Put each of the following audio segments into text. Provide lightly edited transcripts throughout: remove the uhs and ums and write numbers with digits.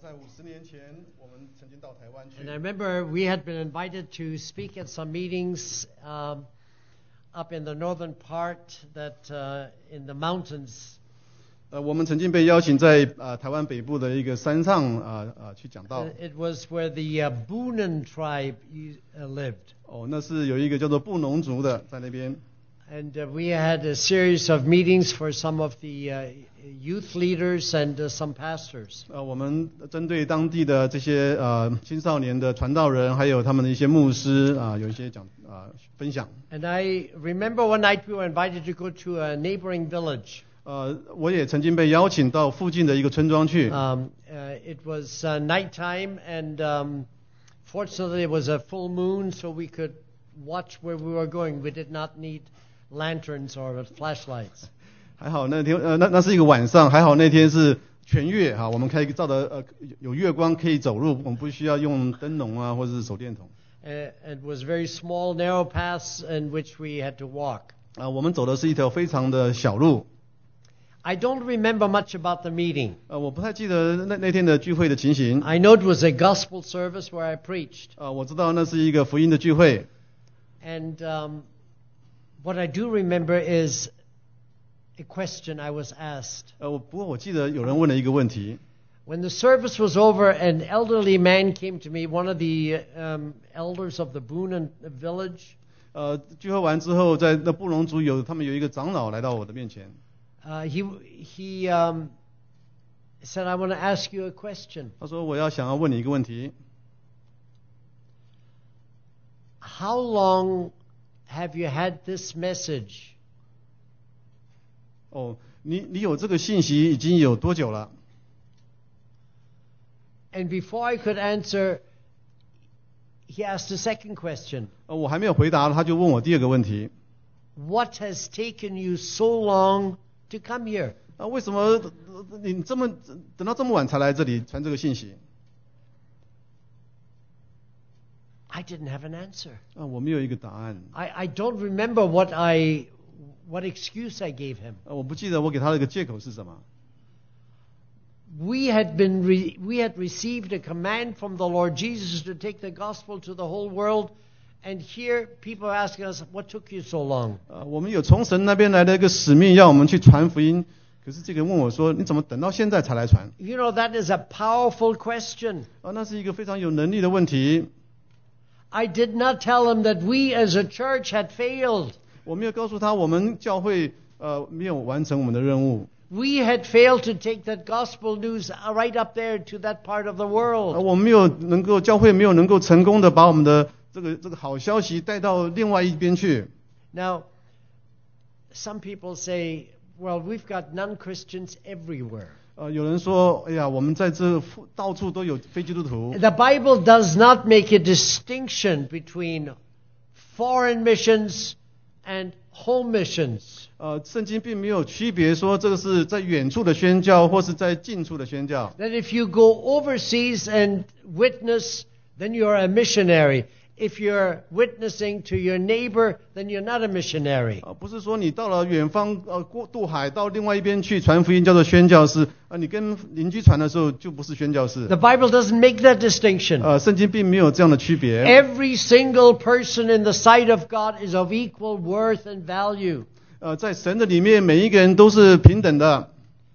在50年前，我们曾经到台湾去。 And I remember we had been invited to speak at some meetings up in the northern part that in the mountains. 我们曾经被邀请在台湾北部的一个山上去讲道。 It was where the Bunan tribe lived. 那是有一个叫做布农族的在那边。 And we had a series of meetings for some of the youth leaders and some pastors. 我们针对当地的这些青少年的传道人，还有他们的一些牧师有一些分享。 And I remember one night we were invited to go to a neighboring village. 我也曾经被邀请到附近的一个村庄去。 It was nighttime, and fortunately it was a full moon, so we could watch where we were going. We did not need lanterns or flashlights. 还好那天那是一个晚上，还好那天是全月我们可以照的有月光可以走路，我们不需要用灯笼或者是手电筒。 It was very small, narrow paths in which we had to walk. 我们走的是一条非常的小路。 I don't remember much about the meeting. 我不太记得那天的聚会的情形。 I know it was a gospel service where I preached. 我知道那是一个福音的聚会。 And what I do remember is a question I was asked. 不过我记得有人问了一个问题。 When the service was over, an elderly man came to me, one of the elders of the Bunan village. 聚会完之后，在那布农族他们有一个长老来到我的面前。 He said, "I want to ask you a question." 他说我想要问你一个问题。 How long have you had this message? 你有这个信息已经有多久了？ And before I could answer, he asked a second question. 我还没有回答，他就问我第二个问题。 What has taken you so long to come here? 为什么你等到这么晚才来这里传这个信息？ I didn't have an answer. 我没有一个答案。 I don't remember what excuse I gave him. 我不记得我给他的一个借口是什么。 We had received a command from the Lord Jesus to take the gospel to the whole world, and here people are asking us, "What took you so long?" 我们有从神那边来的一个使命，要我们去传福音。可是这个人问我说：“你怎么等到现在才来传？” You know, that is a powerful question. 那是一个非常有能力的问题。 I did not tell him that we as a church had failed. 我没有告诉他我们教会没有完成我们的任务。 We had failed to take that gospel news right up there to that part of the world. 我们教会没有能够成功的把我们的这个好消息带到另外一边去。 Now, some people say, "Well, we've got non-Christians everywhere." 有人说，哎呀，我们在这到处都有非基督徒。 The Bible does not make a distinction between foreign missions and home missions. 圣经并没有区别说这个是在远处的宣教或是在近处的宣教。 That if you go overseas and witness, then you're a missionary. If you're witnessing to your neighbor, then you're not a missionary. 不是说你到了远方渡海到另外一边去传福音叫做宣教士，你跟邻居传的时候就不是宣教士。 The Bible doesn't make that distinction. 圣经并没有这样的区别。 Every single person in the sight of God is of equal worth and value. 在神的里面，每一个人都是平等的。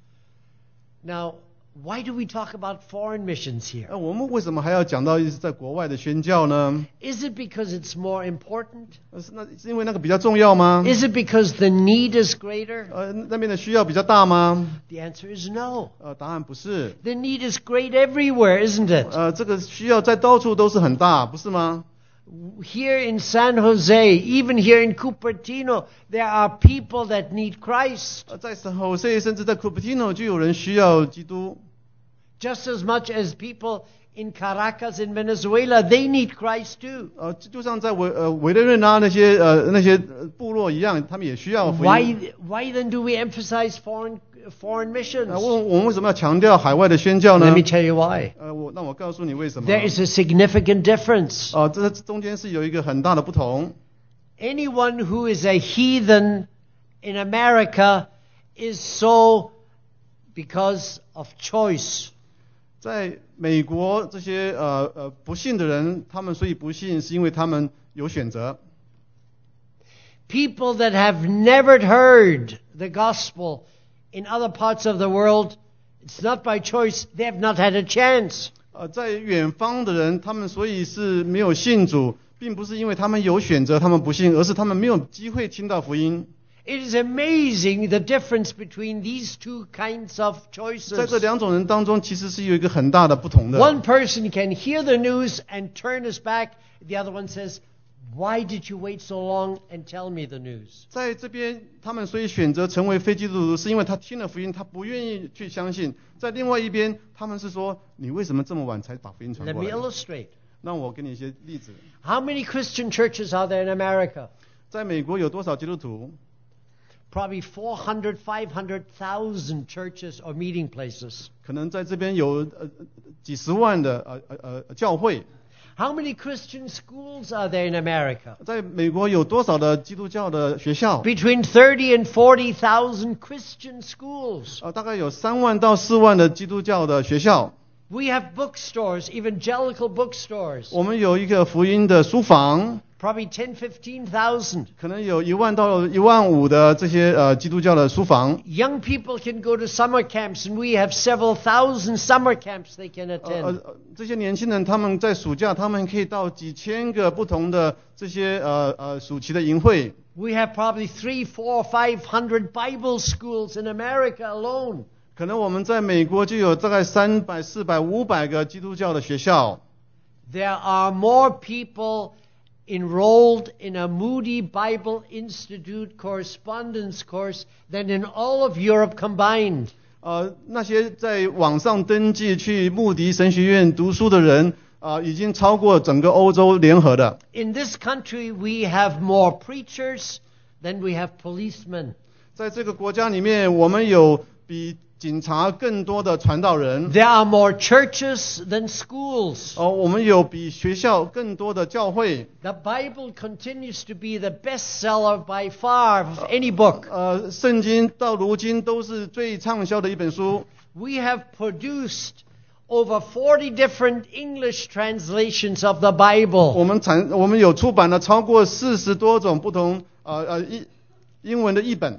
Now, why do we talk about foreign missions here? 我们为什么还要讲到在国外的宣教呢？ Is it because it's more important? 是因为那个比较重要吗？ Is it because the need is greater? 那边的需要比较大吗？ The answer is no. 答案不是。 The need is great everywhere, isn't it? 这个需要在到处都是很大，不是吗？ Here in San Jose, even here in Cupertino, there are people that need Christ. 在San Jose甚至在 Cupertino 就有人需要基督。 Just as much as people in Caracas in Venezuela, they need Christ too. 就像在委内瑞拉那些部落一样，他们也需要福音。 Why then do we emphasize foreign missions? 我们为什么要强调海外的宣教呢？ Let me tell you why. 那我告诉你为什么。 There is a significant difference. 这中间是有一个很大的不同。 Anyone who is a heathen in America is so because of choice. 在美国这些不信的人，他们所以不信，是因为他们有选择。 People that have never heard the gospel in other parts of the world, it's not by choice, they have not had a chance. 在远方的人，他们所以是没有信主，并不是因为他们有选择，他们不信，而是他们没有机会听到福音。 It is amazing the difference between these two kinds of 在这 choices. 两种人当中，其实是有一个很大的不同的。 One person can hear the news and turn his back. The other one says, "Why did you wait so long and tell me the news?" 在这边，他们所以选择成为非基督徒，是因为他听了福音，他不愿意去相信。在另外一边，他们是说：“你为什么这么晚才把福音传 Let 过 me 来？” illustrate. 那我给你一些例子。 How many Christian churches are there in America? 在美国有多少基督徒？ Probably 400, 500,000 churches or meeting places. 可能在这边有几十万的教会。 How many Christian schools are there in America? 在美国有多少的基督教的学校？ Between 30 and 40,000 Christian schools. 大概有3万到4万的基督教的学校。 We have bookstores, evangelical bookstores. 我们有一个福音的书房， Probably 10, 15,000. 可能有1万到1万5的这些基督教的书房。 Young people can go to summer camps, and we have several thousand summer camps they can attend. 这些年轻人他们在暑假，他们可以到几千个不同的这些暑期的营会。 We have probably 300, 400, 500 Bible schools in America alone. 可能我们在美国就有大概300、400、500个基督教的学校。 There are more people enrolled in a Moody Bible Institute correspondence course than in all of Europe combined. 那些在网上登记去穆迪神学院读书的人，已经超过整个欧洲联合的。 In this country, we have more preachers than we have policemen. 在这个国家里面，我们有比警察更多的传道人。 There are more churches than schools. 我们有比学校更多的教会。 The Bible continues to be the bestseller by far of any book. 圣经到如今都是最畅销的一本书。 We have produced over 40 different English translations of the Bible. 我们有出版了超过40多种不同英文的译本。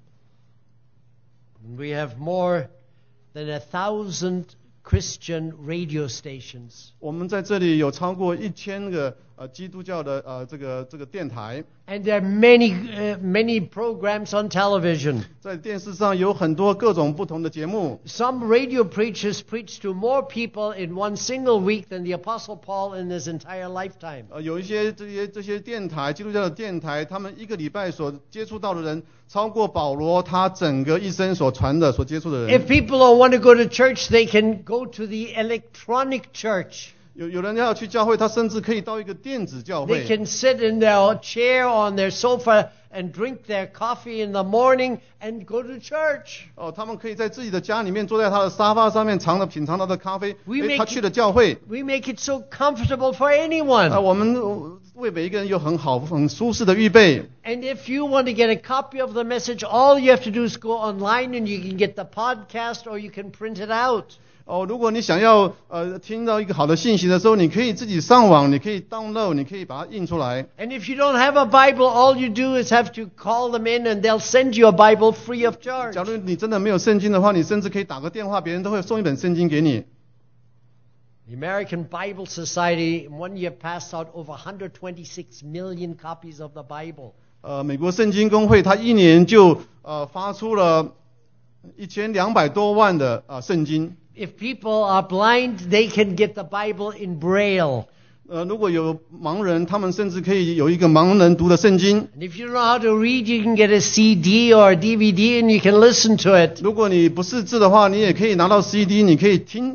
We have more than 1,000 Christian radio stations. 我们在这里有超过1000个基督教的这个电台。 And there are many programs on television. 在电视上有很多各种不同的节目。 Some radio preachers preach to more people in one single week than the Apostle Paul in his entire lifetime. 有一些这些电台，基督教的电台，他们一个礼拜所接触到的人，超过保罗他整个一生所传的、所接触的人。 If people don't want to go to church, they can go to the electronic church. 有人要去教会，他甚至可以到一个电子教 They 会。 can sit in their chair on their sofa and drink their coffee in the morning and go to church. 他们可以在自己的家里面坐在他的沙发上面，品尝他的咖啡。 We make 他去了教会。 We make it so comfortable for anyone. 我们为每一个人有很舒适的预备。 And if you want to get a copy of the message, all you have to do is go online and you can get the podcast or you can print it out. 如果你想要听到一个好的信息的时候，你可以自己上网，你可以 download， 你可以把它印出来。 And if you don't have a Bible, all you do is have to call them in and they'll send you a Bible free of charge. 假如你真的没有圣经的话，你甚至可以打个电话，别人都会送一本圣经给你。 The American Bible Society in 1 year passed out over 126 million copies of the Bible. 美国圣经公会它一年就发出了1200多万的圣经。 If people are blind, they can get the Bible in Braille. 如果有盲人，他们甚至可以有一个盲人读的圣经。 And if you don't know how to read, you can get a CD or a DVD and you can listen to it. 如果你不识字的话，你也可以拿到 CD， 你可以听。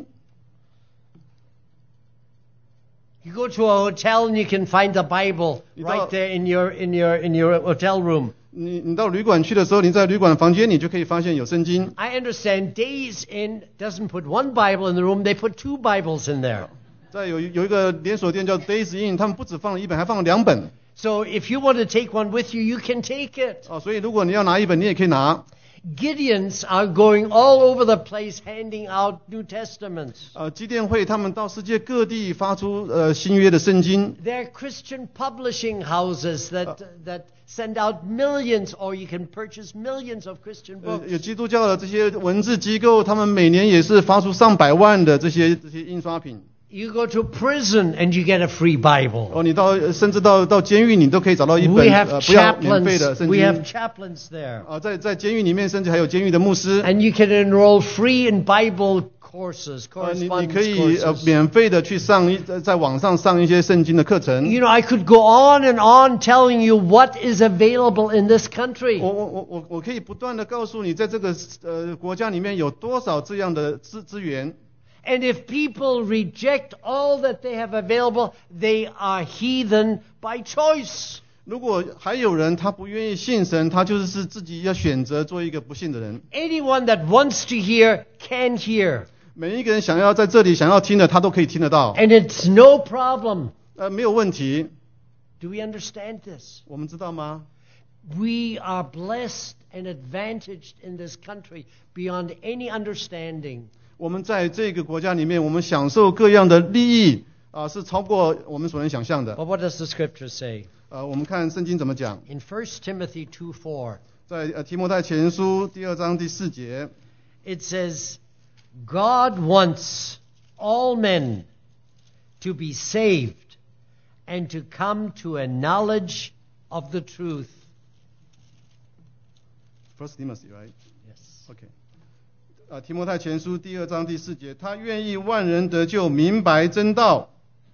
You go to a hotel and you can find the Bible right there in your hotel room. 你到旅馆去的时候，你在旅馆房间你就可以发现有圣经。 I understand Days Inn doesn't put one Bible in the room, they put 2 Bibles in there. 在有一个连锁店叫 Days Inn， 他们不只放了1本，还放了2本。 So if you want to take one with you, you can take it. 所以如果你要拿一本，你也可以拿。 Gideons are going all over the place handing out New Testaments. 基甸会他们到世界各地发出新约的圣经。 There are Christian publishing houses that send out millions, or you can purchase millions of Christian books. 有基督教的这些文字机构，他们每年也是发出上百万的这些印刷品。 You go to prison and you get a free Bible. 你甚至到监狱，你都可以找到一本 We have 不要免费的 chaplains. 圣 We 经。 have chaplains there. 在监狱里面，甚至还有监狱的牧师。 And you can enroll free in Bible courses, 你 correspondence 可以 courses. 免费的去在网上上一些圣经的课程。 You know, I could go on and on telling you what is available in this country. 我可以不断的告诉你，在这个国家里面有多少这样的资源。 And if people reject all that they have available, they are heathen by choice. 如果还有人他不愿意信神，他就是自己要选择做一个不信的人。 Anyone that wants to hear can hear. 每一个人想要在这里想要听的，他都可以听得到。 And it's no problem. 没有问题。 Do we understand this? 我们知道吗？ We are blessed and advantaged in this country beyond any understanding. 我们在这个国家里面，我们享受各样的利益是超过我们所能想象的。 But what does the scripture say? 我们看圣经怎么讲。 In 1 Timothy 2:4, 在提摩太前书2章第4节 it says, God wants all men to be saved and to come to a knowledge of the truth. First Timothy, right? Yes. OK. 提摩太前书2章第4节，他愿意万人得救，明白真道。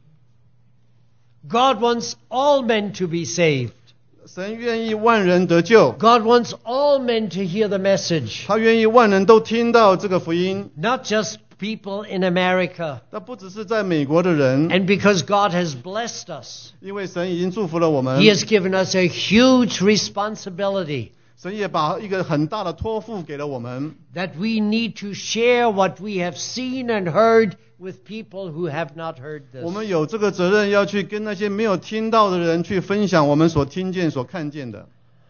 God wants all men to be saved. 神愿意万人得救， God wants all men to hear the message. 他愿意万人都听到这个福音。 Not just people in America. 那不只是在美国的人， And because God has blessed us, 因为神已经祝福了我们， He has given us a huge responsibility 神也把一个很大的托付给了我们， that we need to share what we have seen and heard with people who have not heard 我 this. 们有这个责任要去跟那些没有听到的人去分享我们所听见、所看见的。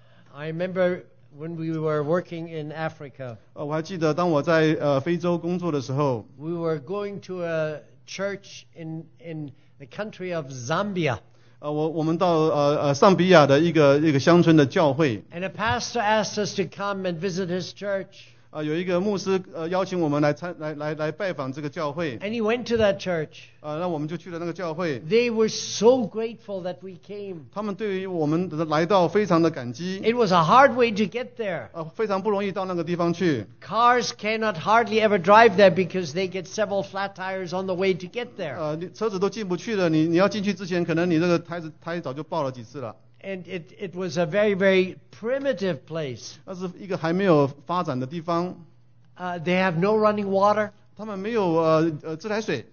I remember when we were working in Africa, 我还记得当我在非洲工作的时候， we were going to a church in the country of Zambia. 我们到上比亚的一个乡村的教会， And a pastor asked us to come and visit his church. 有一个牧师邀请我们来拜访这个教会， And he went to that church. 那我们就去了那个教会。 They were so grateful that we came. 他们对于我们的来到非常的感激， It was a hard way to get there. 非常不容易到那个地方去。 Cars cannot hardly ever drive there because they get several flat tires on the way to get there. 车子都进不去了，你要进去之前，可能你这个胎早就爆了几次了。 And it was a very, very primitive place. 那是一个还没有发展的地方， They have no running water. 他们没有自来水。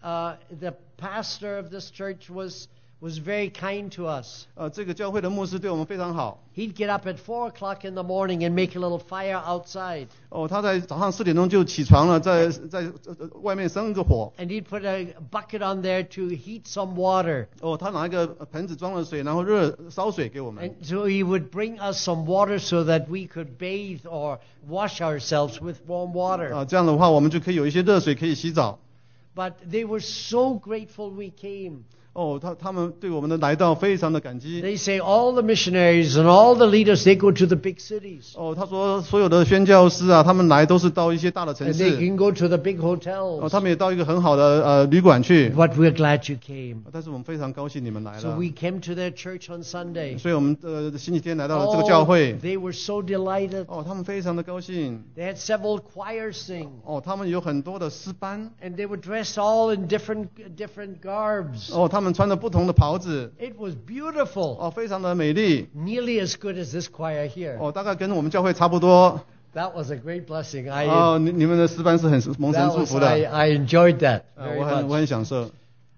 The pastor of this church was very kind to us. 这个教会的牧师对我们非常好。 He'd get up at 4 o'clock in the morning and make a little fire outside. 他在早上4点钟就起床了，在外面生一个火。 And he'd put a bucket on there to heat some water. 他拿一个盆子装了水，然后烧水给我们。 And so he would bring us some water so that we could bathe or wash ourselves with warm water. 这样的话，我们就可以有一些热水可以洗澡。 But they were so grateful we came. 他们对我们的来到非常的感激。 They say all the missionaries and all the leaders, they go to the big cities. 他说所有的宣教师啊，他们来都是到一些大的城 And they 市。 can go to the big hotels. 他们也到一个很好的旅馆去。 But we're glad you came. 但是我们非常高兴你们来 So 了。 we came to their church on Sunday. 所以我们星期天来到了这个教会。 They were so delighted. 他们非常的高兴。 They had several choirs sing. 他们有很多的诗班。 And they were dressed all in different garbs. 他们穿着不同的袍子。 It was beautiful. 非常的美丽。 Nearly as good as this choir here. 大概跟我们教会差不多。 That was a great blessing. 你们的诗班是很蒙神祝福的。 I enjoyed that very 我很享受。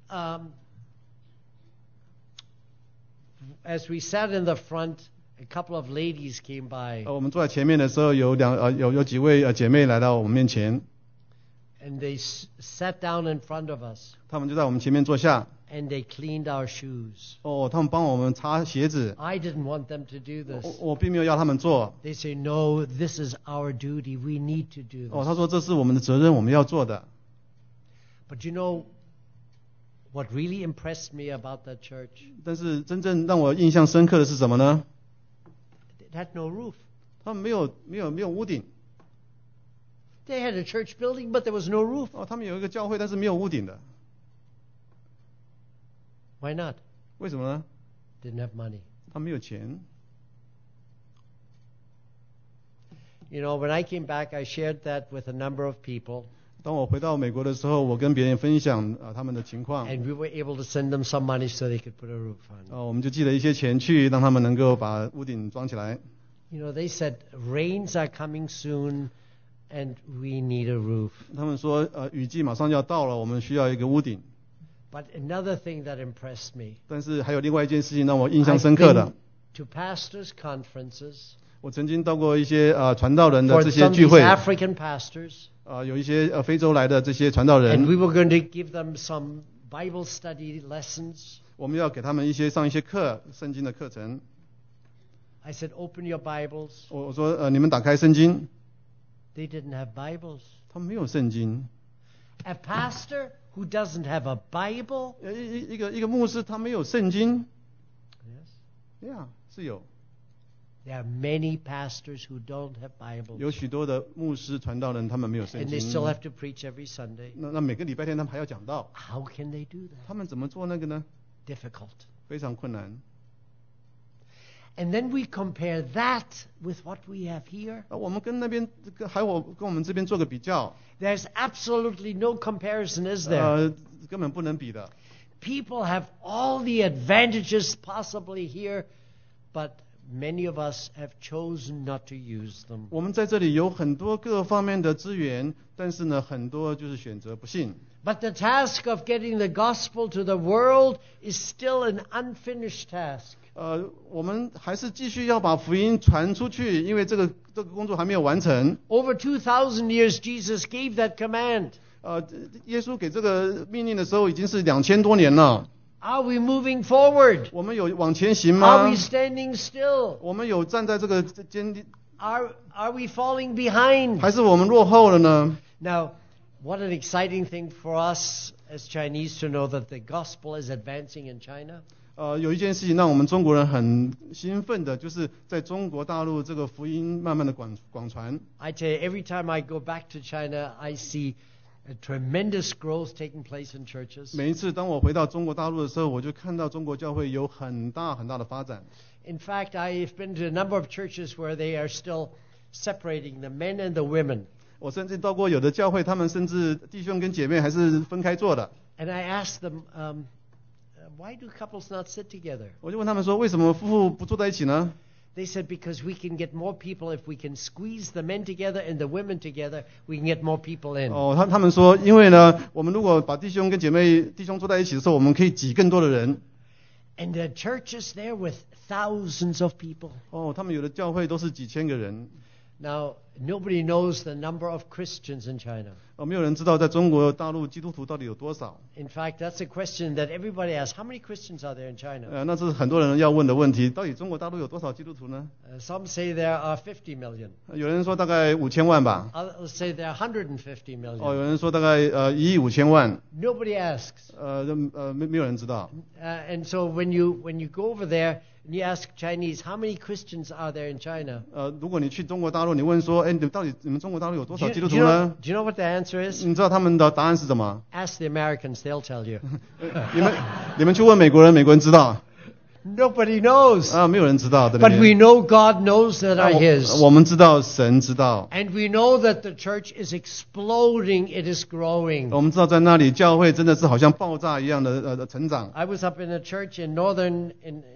As we sat in the front, a couple of ladies came by. 我们坐在前面的时候，有几位姐妹来到我们面前。 And they sat down in front of us. 他们就在我们前面坐下。 and they cleaned our shoes. 哦，他们帮我们擦鞋子， I didn't want them to do this. 我并没有要他们做。 They say, no, this is our duty. We need to do 哦，他 this. 说这是我们的责任，我们要做的。 But you know what really impressed me about that church? 但是真正让我印象深刻的是什么呢？ It had no roof. 他们没有屋顶。 They had a church building, but there was no roof. 哦，他们有一个教会，但是没有屋顶的。 Why not? 为什么呢？ Didn't have money. 他没有钱。 You know, when I came back, I shared that with a number of people, 当我回到美国的时候，我跟别人分享他们的情况， and we were able to send them some money so they could put a roof on. 我们就寄了一些钱去，让他们能够把屋顶装起来。 You know, they said, rains are coming soon, and we need a roof. 他们说，雨季马上要到了，我们需要一个屋顶。 But another thing that impressed me, 但是还有另外一件事情让我印象 I've 深刻 been 的， to pastors' conferences 我曾经到过一些传道人的 for 这些 some of 聚 these 会， African pastors, 有一些非洲来的这些传道 and 人， we were going to give them some Bible study lessons. 我们要给他们上一些课，圣经的课程。 I said, open your Bibles. 我说你们打开圣经， They didn't have Bibles. 他们没有圣经。 A pastor who doesn't have a Bible? 一个牧师他没有圣经， Yes. yeah, 是有。 There are many pastors who don't have 有 Bibles. 许多的牧师传道人他们没有圣 And they 经。 still have to preach every Sunday. 那每个礼拜天他们还要讲道， How can they do that? 他们怎么做那个呢？ Difficult. 非常困难。 And then we compare that with what we have here. 我们跟那边跟我们这边做个比较， There's absolutely no comparison, is there? 根本不能比的。 People have all the advantages possibly here, but many of us have chosen not to use them. 我们在这里有很多各方面的资源，但是呢，很多就是选择不信。 But the task of getting the gospel to the world is still an unfinished task. 我们还是继续要把福音传出去，因为这个工作还没有完成。 Over 2,000 years, Jesus gave that command. 耶稣给这个命令的时候已经是2000多年了。 Are we moving forward? 我们有往前行 Are 吗 we？standing still? 我们有站在这个坚定， Are we falling behind? 还是我们落后了呢？ Now, what an exciting thing for us as Chinese to know that the gospel is advancing in China. 有一件事情让我们中国人很兴奋的，就是在中国大陆这个福音慢慢的广传。 I tell you, every time I go back to China, I see a tremendous growth taking place in churches. 每一次当我回到中国大陆的时候，我就看到中国教会有很大很大的发展。 In fact, I've been to a number of churches where they are still separating the men and the women. 我甚至到过有的教会，他们甚至弟兄跟姐妹还是分开做的。 And I asked them, why do couples not sit together? 我就问他们说，为什么夫妇不坐在一起呢？ They said, because we can get more people if we can squeeze the men together and the women together, we can get more people in. 他们说，因为呢，我们如果把弟兄坐在一起的时候，我们可以挤更多的人。 And the churches there with thousands of people. 他们有的教会都是几千个人。 Now, nobody knows the number of Christians in China. 没有人知道在中国大陆基督徒到底有多少。 In fact, that's a question that everybody asks. How many Christians are there in China? 那是很多人要问的问题，到底中国大陆有多少基督徒呢？ Some say there are 50 million. 有人说大概5000万吧。 Others say there are 150 million. 有人说大概1亿5千万。 Nobody asks. 没有人知道。 And so when you go over there and you ask Chinese, how many Christians are there in China? 如果你去中国大陆，你问说，你们中国大陆有多少 Do 基督 you 徒呢？ know what the answer is? 你知道他们的答案是什么？ Ask the Americans, they'll tell you. 你们去问美国人，美国人知道。 Nobody knows. 没有人知道，对不 But 对？ we know God knows that are His. 我们知道，神知道。 And we know that the church is exploding, it is growing. 我们知道在那里教会真的是好像爆炸一样的成长。 I was up in a church in northern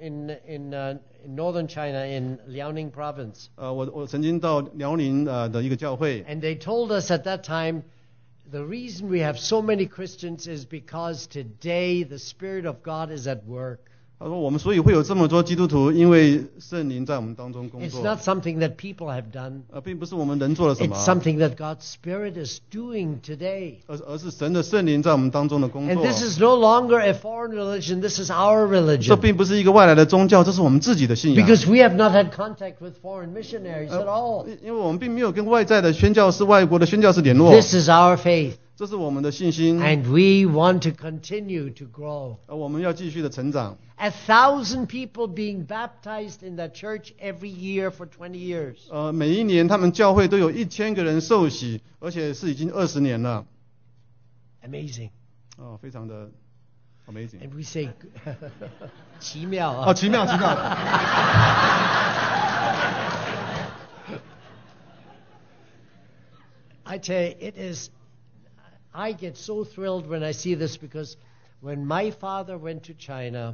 China in Liaoning province. 我曾经到辽宁的一个教会， And they told us at that time, the reason we have so many Christians is because today the Spirit of God is at work. 他说我们所以会有这么多基督徒，因为圣灵在我们当中工 It's 作， not something that people have done. 并不是我们人做了什么， It's something that God's Spirit is doing today. 而是神的圣灵在我们当中的工 And 作。 this is no longer a foreign religion. This is our 这 religion. 并不是一个外来的宗教，这是我们自己的信仰。 Because we have not had contact with foreign missionaries at all. 因为我们并没有跟外在的宣教士、外国的宣教士联络， This is our faith. 这是我们的信心， And we want to continue to grow. 我们要继续的成长。 1,000 people being baptized in that church every year for 20 years. 每一年他们教会都有1000个人受洗，而且是已经20年了， Amazing. 非常的 amazing。 And we say, 奇妙啊。 奇妙奇妙。 I tell you, I get so thrilled when I see this because when my father went to China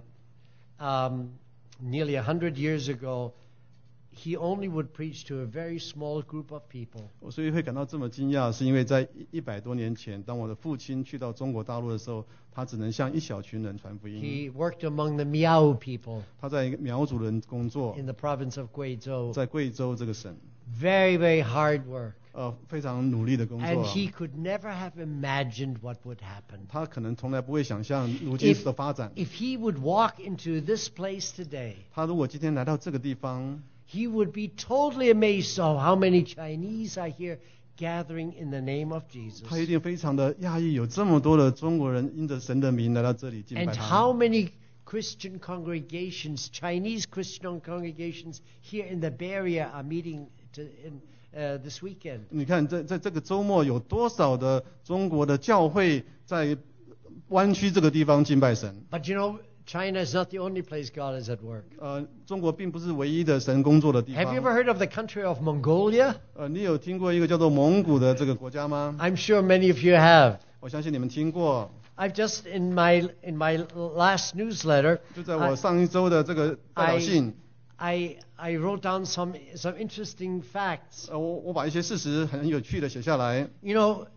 nearly 100 years ago, he only would preach to a very small group of people. 我所以会感到这么惊讶，是因为在100多年前，当我的父亲去到中国大陆的时候，他只能向一小群人传福音。 He worked among the Miao people 他在苗族人工作， in the province of Guizhou. 在贵州这个省， Very, very hard work. 非常努力的工 And 作。 he could never have imagined what would happen. 他可能从来不会想象如今的发展。 If he would walk into this place today, 他如果今天来到这个地方， he would be totally amazed of how many Chinese are here gathering in the name of Jesus. 他一定非常的讶异，有这么多的中国人因着神的名来到这里敬拜 And 他。 how many Christian congregations, Chinese Christian congregations here in the Bay Area are meeting this weekend. 你看，在这个周末有多少的中国的教会在湾区这个地方敬拜神？ But you know, China is not the only place God is at work. 中国并不是唯一的神工作的地 Have you ever 方。 heard of the country of Mongolia? 你有听过一个叫做蒙古的这个国家吗？ I'm sure many of you have. 我相信你们听过。 I've just in my last newsletter, 就在我上一周的这个代表信， I wrote down some interesting facts. 我把一些事实很有趣的写下来。 You know,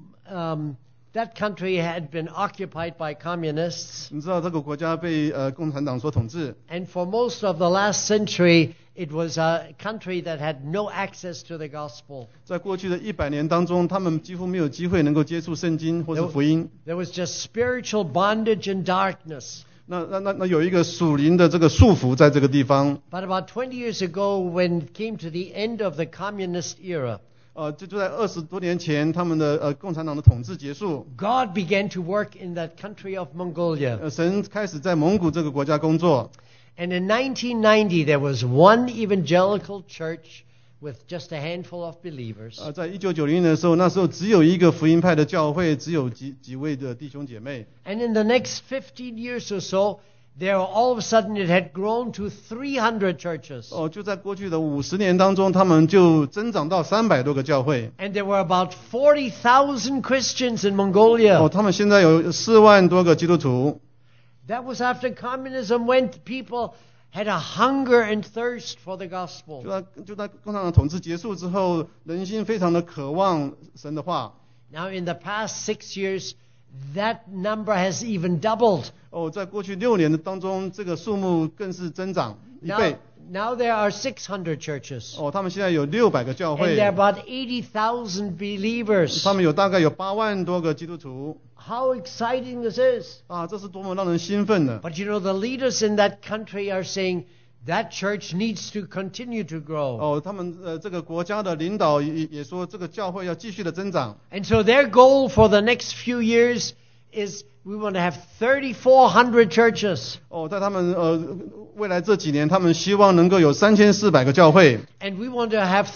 that country had been occupied by communists, 你知道这个国家被共产党所统治， and for most of the last century, it was a country that had no access to the gospel. 在过去的100年当中，他们几乎没有机会能够接触圣经或是福音。 There was just spiritual bondage and darkness. 那有一个属灵的这个束缚在这个地方。 But about 20 years ago, when it came to the end of the communist era, 就在20多年前，他们的共产党的统治结束， God began to work in that country of Mongolia. 神开始在蒙古这个国家工作。 And in 1990, there was one evangelical church with just a handful of believers. 在1990年的时候，那时候只有一个福音派的教会，只有几位的弟兄姐妹。 And in the next 15 years or so, there all of a sudden it had grown to 300 churches. 就在过去的50年当中，他们就增长到300多个教会。 And there were about 40,000 Christians in Mongolia. 他们现在有4万多个基督徒。 That was after communism went, people had a hunger and thirst for the gospel. 就在共产党统治结束之后，人心非常的渴望神的话。 Now in the past 6 years, that number has even doubled. 在过去6年的当中，这个数目更是增长1倍。 Now there are 600 churches. 他们现在有600个教 And 会 there are，about 80,000 believers. 他们大概有8万多个基督徒。 How exciting this is. 这是多么让人兴奋的！ But you know, the leaders in that country are saying that church needs to continue to grow. 他们这个国家的领导也说，这个教会要继续的增长。 And so their goal for the next few years is we want to have 3,400 churches. 在他们未来这几年，他们希望能够有3400个教会。 And we want to have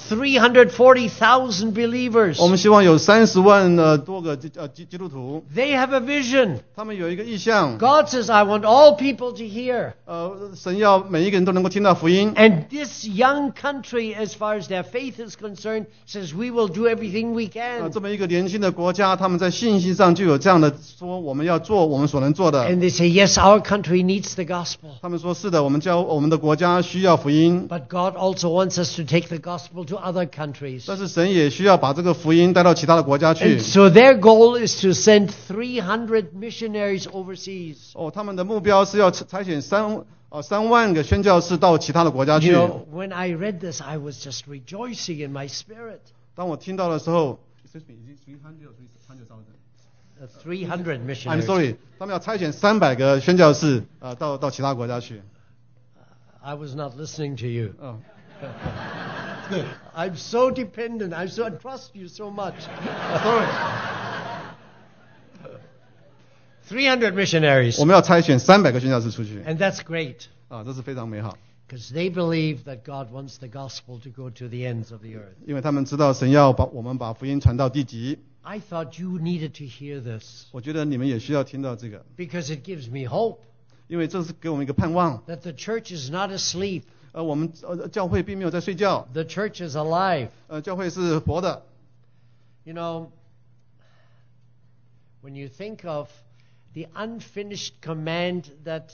340,000 believers. 我们希望有30万多个基督徒。 They have a vision. 他们有一个意向。 God says, I want all people to hear. 神要每一个人都能够听到福音。 And this young country, as far as their faith is concerned, says we will do everything we can. 这么一个年轻的国家，他们在信息上就有这样的说，我们要做我们所能做的。 And they say, yes, our country needs the gospel. 他们说是的，我们的国家需要福音， But God also wants us to take the gospel to other countries. 但是神也需要把这个福音带到其他的国家去。 And so their goal is to send 300 missionaries overseas. 他们的目标是要采选3万个宣教士到其他的国家去。 You know, when I read this, I was just rejoicing in my spirit. 当我听到的时候 300 ，I'm missionaries. sorry， 他们要采选300个宣教士到其他国家去。 I was not listening to you. 嗯， I'm so dependent. I trust you so much. sorry， 300 missionaries. 我们要采选300个宣教士出去 And that's great 这是非常美好， because they believe that God wants the gospel to go to the ends of the earth. 因为他们知道神要我们把福音传到地极。 I thought you needed to hear this 我觉得你们也需要听到这个， because it gives me hope 因为这是给我们一个盼望。 that the church is not asleep. 我们教会并没有在睡觉， The church is alive. 教会是活的。 You know, when you think of the unfinished command that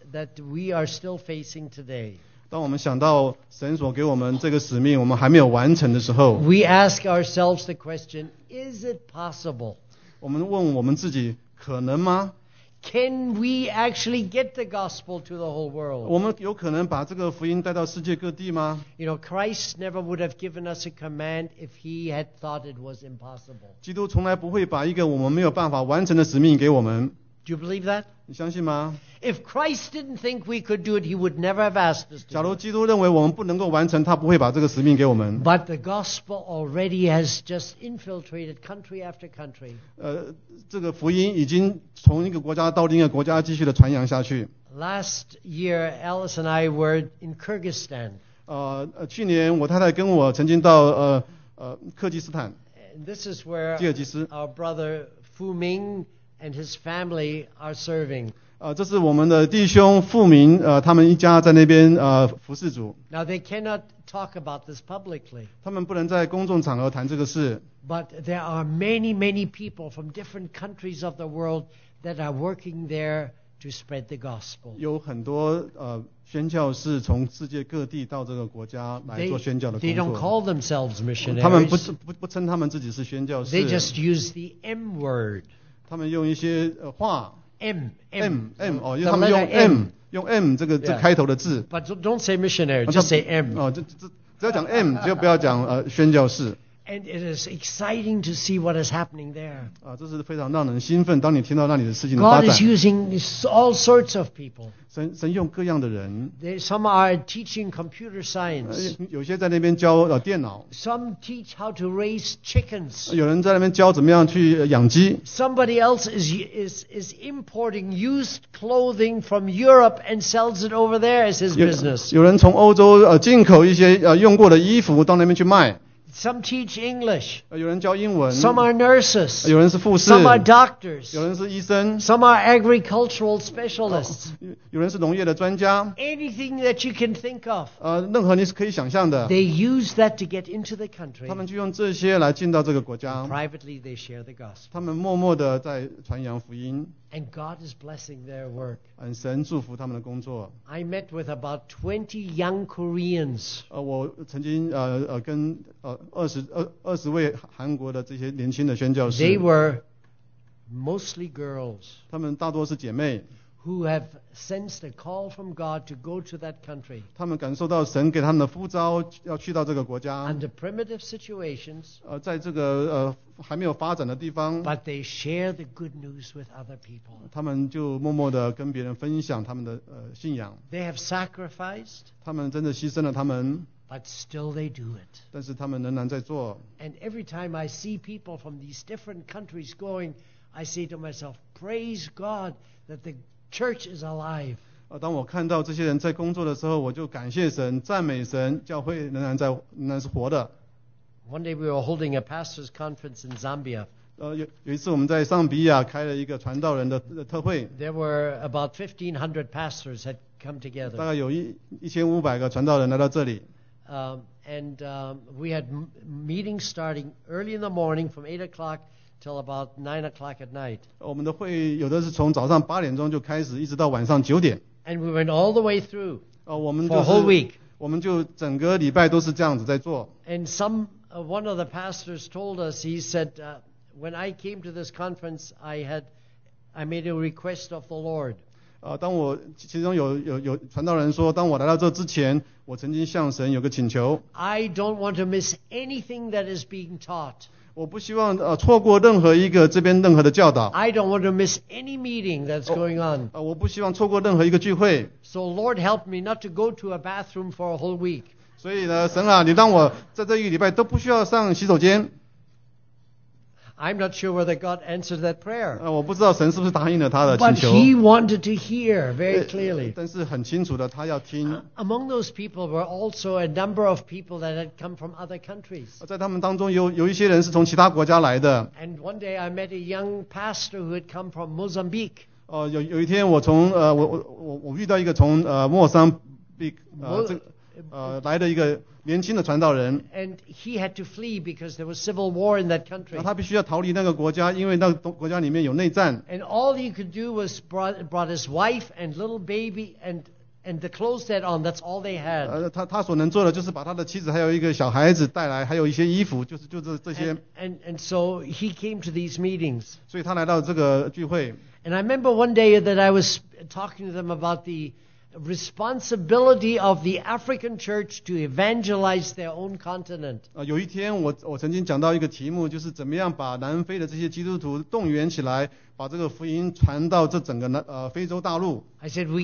we are still facing today, 当我们想到神所给我们这个使命，我们还没有完成的时候， we ask ourselves the question, is it possible? 我们问我们自己：可能吗？ Can we actually get the gospel to the whole world? 我们有可能把这个福音带到世界各地吗？ You know, Christ never would have given us a command if he had thought it was impossible. 基督从来不会把一个我们没有办法完成的使命给我们， Do you believe that? 你相信吗？ If Christ didn't think we could do it, he would never have asked us 假 to 如 do it. 基督认为我们不能够完成，他不会把这个使命给我们。 But the gospel already has just infiltrated country after country. 这个福音已经从一个国家到另一个国家继续的传扬下去。 Last year, Alice and I were in Kyrgyzstan. 去年我太太跟我曾经到克基斯坦 And this is where 吉尔吉斯， our brother Fu Ming and his family are serving. 这是我们的弟兄富民，他们一家在那边服侍主， Now, they cannot talk about this publicly, 他们不能在公众场合谈这个事。 but there are many, many people from different countries of the world that are working there to spread the gospel. 有很多宣教士从世界各地到这个国家来 They, 做宣教的 they 工 don't 作。 call themselves 他们 missionaries. 不称他们自己是宣教 They 士， just use the M word. 他们用一些话 M. M 因 The 为他们用 letter M 这 Yeah. 开头的字。 But don't say missionary, just say M. 只要讲 M 就不要讲宣教士。 And it is exciting to see what is happening there. 这是非常让人兴奋。当你听到那里的事情的发 God 展 is，using all sorts of people. 神用各样的人， Some are teaching computer science. 有些在那边教电脑， Some teach how to raise chickens. 有人在那边教怎么样去养鸡， Somebody else is importing used clothing from Europe and sells it over there as his business. 有人从欧洲进口一些用过的衣服到那边去卖， Some teach English. 有人教英文， Some are nurses. 有人是护士， Some are doctors. 有人是医生， Some are agricultural specialists. 有人是农业的专家， Anything that you can think of. 任何你是可以想象的， They use that to get into the country. 他们就用这些来进到这个国家， Privately, they share the gospel. 他们默默的在传扬福音， And God is blessing their work. 神祝福他们的工作。 I met with about 20 young Koreans. 我曾经跟20位韩国的这些年轻的宣教 They 士， were mostly girls 他们大多是姐妹， who have sensed a call from God to go to that country 他们感受到神给他们的呼召，要去到这个国家。 under primitive situations, 在这个还没有发展的地方， but they share the good news with other people. 他们就默默的跟别人分享他们的信仰。 They have sacrificed, 他们真的牺牲了他们， but still they do it. 但是他们仍然在做。 And every time I see people from these different countries going, I say to myself, praise God that the church is alive. 当我看到这些人在工作的时候，我就感谢神、赞美神，教会仍然是活的。 One day we were holding a pastor's conference in Zambia. 有一次我们在上比亚开了一个传道人的特会， There were about 1,500 pastors had come 大 together. 概有1500个传道人来到这里。 And we had meetings starting early in the morning from 8 o'clock till about 9 o'clock at night. 我们的会有的是从早上8点钟就开始，一直到晚上9点。 And we went all the way through 我们 for a whole week. 我们就整个礼拜都是这样子在做。 And one of the pastors told us, he said, when I came to this conference, I made a request of the Lord. 其中有传道人说，当我来到这之前，我曾经向神有个请求。 I don't want to miss anything that is being taught. 我不希望错过任何一个这边任何的教导。 I don't want to miss any meeting that's going on. 我不希望错过任何一个聚会。 So Lord help me not to go to a bathroom for a whole week. 所以呢，神啊，你让我在这一个礼拜都不需要上洗手间。 I'm not sure whether God answered that prayer. 我不知道神是不是答应了他的请 But 求。 he wanted to hear very clearly. 但是很清楚的，他要听。 Among those people were also a number of people that had come from other countries. 在他们当中有一些人是从其他国家来的。 And one day I met a young pastor who had come from Mozambique. 有一天我遇到一个从莫桑比来的一个年轻的传道人。 And he had to flee because there was civil war in that country. 他必须要逃离那个国家，因为那个国家里面有内战。 And all he could do was brought his wife and little baby and the clothes they had on. That's all they had. 他所能做的就是把他的妻子还有一个小孩子带来，还有一些衣服，就这些。 And so he came to these meetings. 所以他来到这个聚会。 And I remember one day that I was talking to them about the responsibility of the African church to evangelize their own continent. 有一天我曾经讲到一个题目，就是怎么样把南非的这些基督徒动员起来，把这个福音传到这整个非洲大陆。 I said we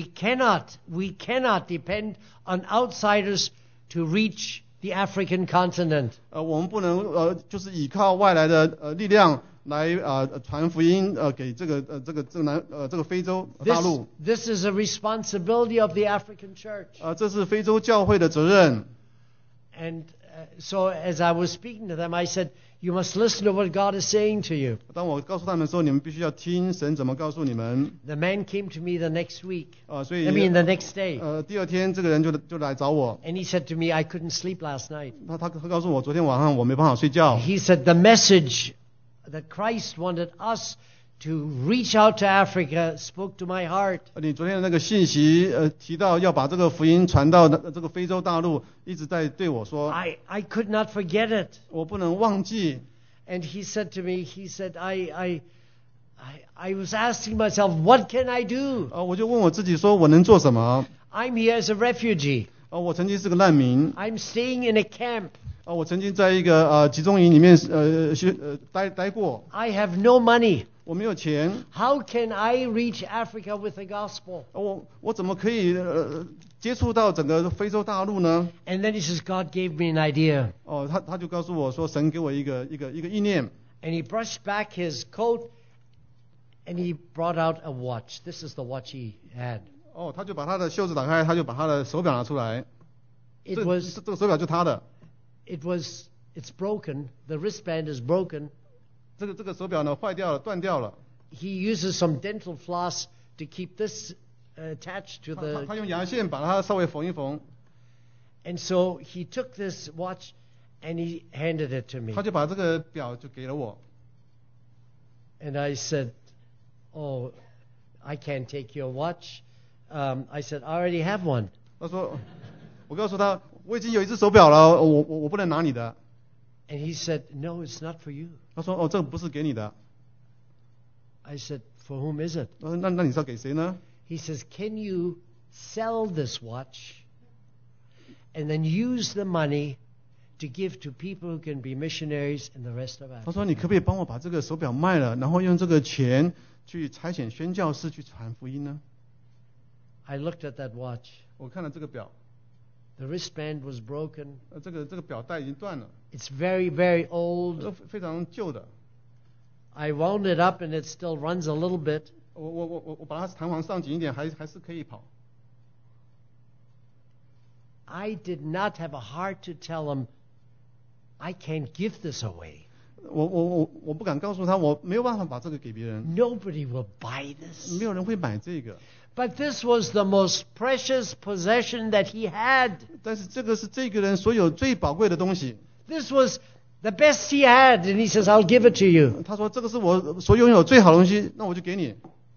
cannot depend on outsiders to reach the African continent. 我们不能就是依靠外来的力量来传福音给这个非洲大陆。 This is a responsibility of the African church. 这是非洲教会的责任。 And so as I was speaking to them, I said, you must listen to what God is saying to you. 当我告诉他们说，你们必须要听神怎么告诉你们。 The man came to me the next week. 所以 I mean the next day. 第二天这个人就来找我。 And he said to me, I couldn't sleep last night. 他告诉我，昨天晚上我没办法睡觉。 He said the message that Christ wanted us to reach out to Africa spoke to my heart. 你昨天的那个信息提到要把这个福音传到这个非洲大陆，一直在对我说。 I could not forget it. 我不能忘记。 And he said to me, he said, I was asking myself, what can I do? 我就问我自己说，我能做什么？ I'm here as a refugee. 我曾经是个难民。 I'm staying in a camp. 我曾经在一个集中营里面待过。 I have no money. 我没有钱。 How can I reach Africa with the gospel? 我怎么可以接触到整个非洲大陆呢？ And then he says, God gave me an idea. 他就告诉我说，神给我一个意念。 And he brushed back his coat and he brought out a watch. This is the watch he had. 他就把他的袖子打开，他就把他的手表拿出来。这个手表就他的。 It's broken. The wristband is broken. 这个手表呢坏掉了，断掉了。 He uses some dental floss to keep this attached to the. 他用牙线把它稍微缝一缝。 And so he took this watch and he handed it to me. 他就把这个表就给了我。 And I said, "Oh, I can't take your watch." I said, "I already have one." 他说，我告诉他，我已经有一只手表了，我不能拿你的。 And he said, "No, it's not for you." 他说，这个不是给你的。 I said, "For whom is it?" 那你是要给谁呢？ He says, "Can you sell this watch and then use the money to give to people who can be missionaries in the rest of 他 Africa?" 说，你可不可以帮我把这个手表卖了，然后用这个钱去差遣宣教士去传福音呢？ I looked at that watch. 我看了这个表。 The wristband was broken. 这个表带已经断了。 It's very, very old. 非常旧的。 I wound it up and it still runs a little bit. 我把它弹簧上紧一点，还是可以跑。 I did not have a heart to tell him, I can't give this away. 我不敢告诉他，我没有办法把这个给别人。 Nobody will buy this. 没有人会买这个。 But this was the most precious possession that he had. 但是这个是这个人所有最宝贵的东西。 This was the best he had, and he says, I'll give it to you. 他说这个是我所拥有最好的东西，那我就给你。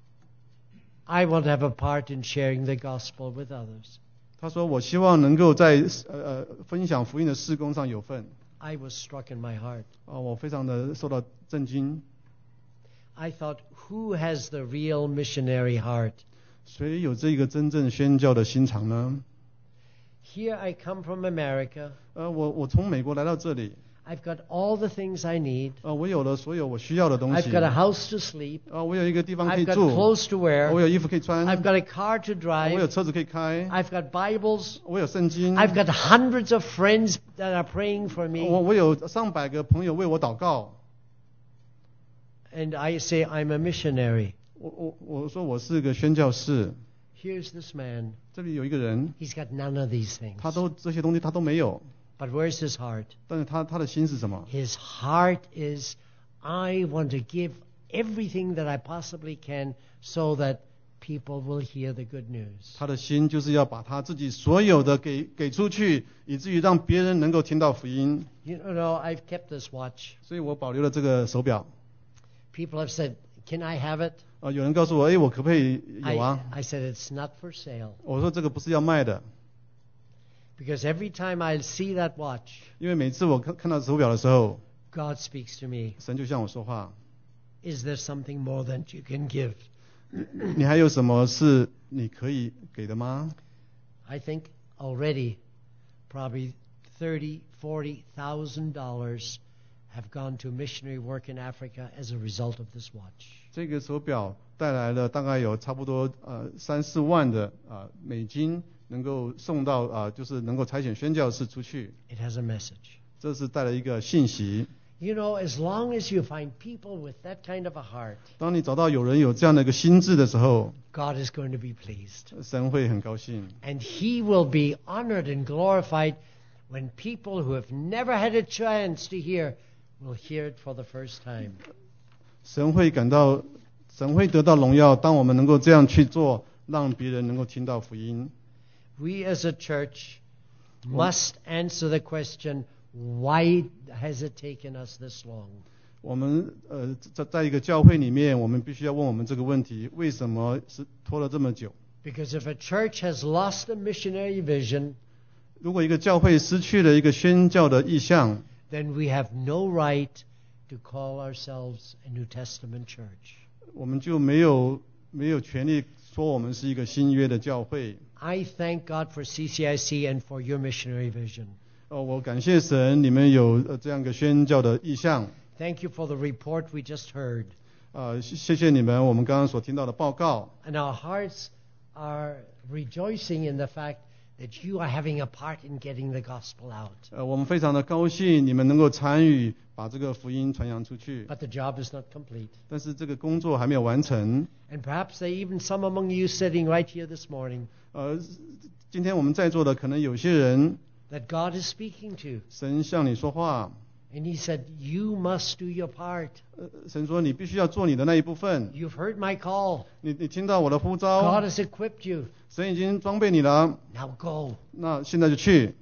I want to have a part in sharing the gospel with others. 他说我希望能够在分享福音的事工上有份。 I was struck in my heart. 我非常的受到震惊。 I thought, who has the real missionary heart? 谁有这个真正宣教的心肠呢？ Here I come from America. 我从美国来到这里， I've got all the things I need. 我有了所有我需要的东西。 I've got a house to sleep. 我有一个地方可 I've 以 got 住， clothes to 我 wear. 有衣服可以穿， I've got a car to 我有 drive. 车子可以开， I've got Bibles. 我有圣经， I've got hundreds of friends that are praying for me. 我有上百个朋友为我祷告。 And I say, I'm a missionary. 我说我是个宣教士。 Here's this man. 这里有一个人， He's got none of these things. 这些东西他都没有， But where's his heart? 但是他的心是什么？ His heart is, I want to give everything that I possibly can so that people will hear the good news. 他的心就是要把他自己所有的给出去，以至于让别人能够听到福音。 You know, I've kept this watch. 所以我保留了这个手表。 People have said, can I have it? 有人告诉我，我可不可以有啊？ I said, it's not for sale. 我说这个不是要卖的， Because every time I see that watch, 因为每次我看到手表的时候， God speaks to me. 神就向我说话。 Is there something more that you can give? 你还有什么是你可以给的吗？ I think already probably $30,000, $40,000 have gone to missionary work in Africa as a result of this watch. 这个手表带来了大概有差不多3-4万的美金，能够送到就是能够差遣宣教士出去。 It has a message. 这是带来一个信息。 You know, as long as you find people with that kind of a heart, 当你找到有人有这样的一个心智的时候， God is going to be pleased. 神会很高兴。 And He will be honored and glorified when people who have never had a chance to hear will hear it for the first time. 神会得到荣耀，当我们能够这样去做，让别人能够听到福音。 We as a church must answer the question, why has it taken us this long? 我们在一个教会里面，我们必须要问我们这个问题：为什么是拖了这么久？ Because if a church has lost a missionary vision, 如果一个教会失去了一个宣教的意向， then we have no right to call ourselves a New Testament church. 我们就没有权利说我们是一个新约的教会。 I thank God for CCIC and for your missionary vision. 我感谢神，你们有这样一个宣教的意向。 Thank you for the report we just heard. 谢谢你们，我们刚刚所听到的报告。 And our hearts are rejoicing in the fact that you are having a part in getting the gospel out. 我们非常的高兴你们能够参与把这个福音传扬出去。 But the job is not complete. 但是这个工作还没有完成。 And perhaps even some among you sitting right here this morning, 今天我们在座的可能有些人， that God is speaking to. 神向你说话， And He said, you must do your part. 神说你必须要做你的那一部分。 You've heard my call. 你听到我的呼 God 召， has equipped you. 神已经装备你了， Now go. 那现在就去。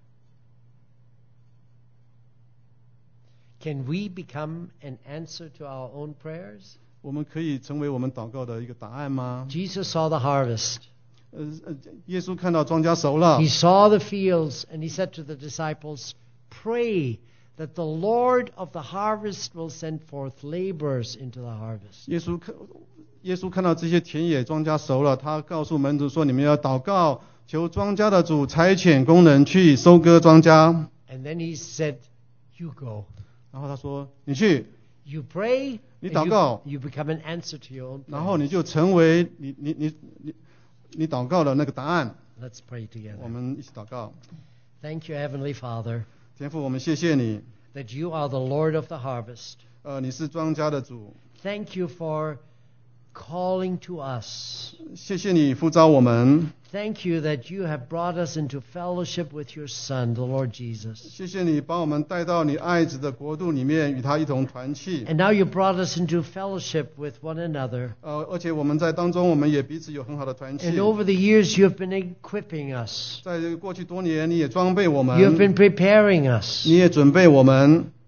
Can we become an answer to our own prayers? 我们可以成为我们祷告的一个答案吗？ Jesus saw the harvest. 耶稣看到庄稼熟了 He， saw the fields, and He said to the disciples, pray that the Lord of the harvest will send forth laborers into the harvest. 耶稣看到这些田野庄稼熟了，他告诉门徒说：“你们要祷告，求庄稼的主差遣工人去收割庄稼。 And then He said, you go. ” 然后他说：“你去， You pray, 你 and 祷告， you become an answer to your own 然后 prayers. 你就成为你祷告的那个答案。 Let's pray ” together. 我们一起祷告。 Thank you, Heavenly Father, 天父，我们谢谢你， that you are the Lord of the harvest. 你是庄稼的主， Thank you for calling to us. 谢谢你呼召我们， Thank you that you have brought us into fellowship with your Son, the Lord Jesus. 谢谢你把我们带到你爱子的国度里面，与他一同团契。 And now you brought us into fellowship with one another. 而且我们在当中，我们也彼此有很好的团契 And。over the years, you have been equipping us. 在过去多年，你也装备我们， You have been preparing us. 你也准备我们。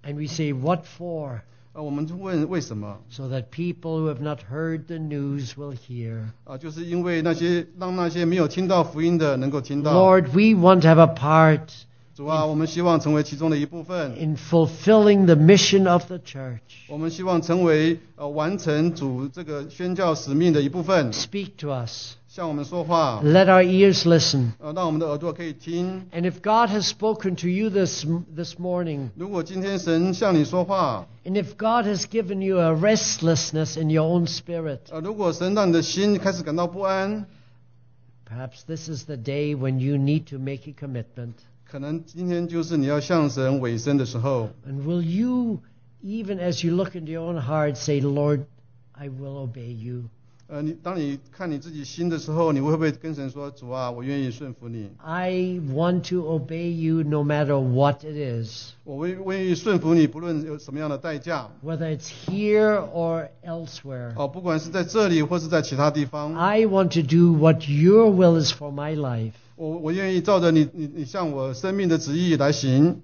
And we say, what for? 我们就问为什么？ So that people who have not heard the news will hear. 就是因为让那些没有听到福音的能够听到。 Lord, we want to have a part 主啊，我们希望成为其中的一部分。 in fulfilling the mission of the church. 我们希望成为完成主这个宣教使命的一部分。 Speak to us. 向我们说话， Let our ears listen. 让我们的耳朵可以听。 And if God has spoken to you this morning, 如果今天神向你说话， and if God has given you a restlessness in your own spirit, 如果神让你的心开始感到不安， perhaps this is the day when you need to make a commitment. 可能今天就是你要向神委身的时候。 And will you, even as you look into your own heart, say, Lord, I will obey you. 当你看你自己心的时候，你会不会跟神说：“主啊，我愿意顺服你。 I want to obey you no matter what it is, 我愿意顺服你，不论有什么样的代价。 whether it's here or elsewhere. 不管是在这里或是在其他地方， I want to do what your will is for my life. 我愿意照着你向我生命的旨意来行。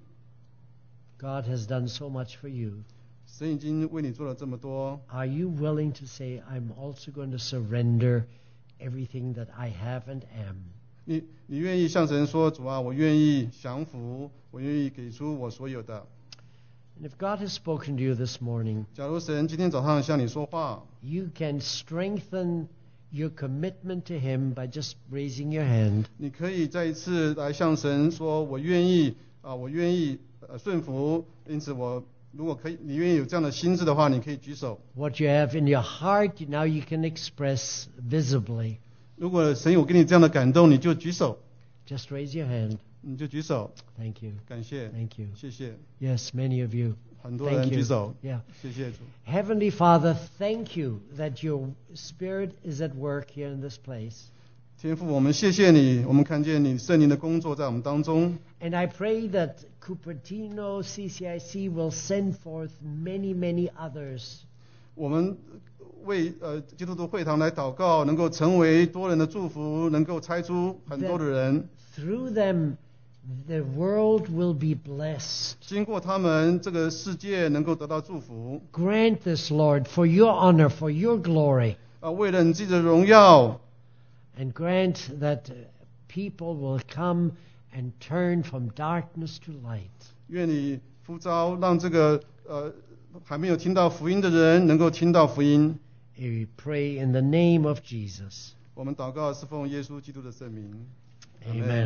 God has done so much for you. 神已经为你做了这么多， Are you willing to say, I'm also going to surrender everything that I have and am? 你愿意向神说：“主啊，我愿意降服，我愿意给出我所有的。 And if God has spoken to you this morning, ” 假如神今天早上向你说话， you can strengthen your commitment to Him by just raising your hand. 你可以再一次来向神说：“我愿意我愿意顺服。”因此如果可以，你愿意有这样的心志的话，你可以举手。 What you have in your heart, now you can express visibly. 如果神有给你这样的感动，你就举手， Just raise your hand. 你就举手。 Thank you. 感谢， Thank you. 谢谢， Yes, many of you. 很多人 Thank 举 you. 手， Yeah. 谢谢主。 Heavenly Father, thank you that your Spirit is at work here in this place. 天父，我们谢谢你，我们看见你圣灵的工作在我们当中。 And I pray that Cupertino CCIC will send forth many, many others. 我们为基督徒会堂来祷告，能够成为多人的祝福，能够拆出很多的人。 Through them, the world will be blessed. 经过他们，这个世界能够得到祝福。 Grant this, Lord, for your honor, for your glory. 为了你自己的荣耀， And grant that people will come and turn from darkness to light. 愿你呼召，让这个还没有听到福音的人能够听到福音。 We pray in the name of Jesus. 我们祷告是奉耶稣基督的圣名。 Amen.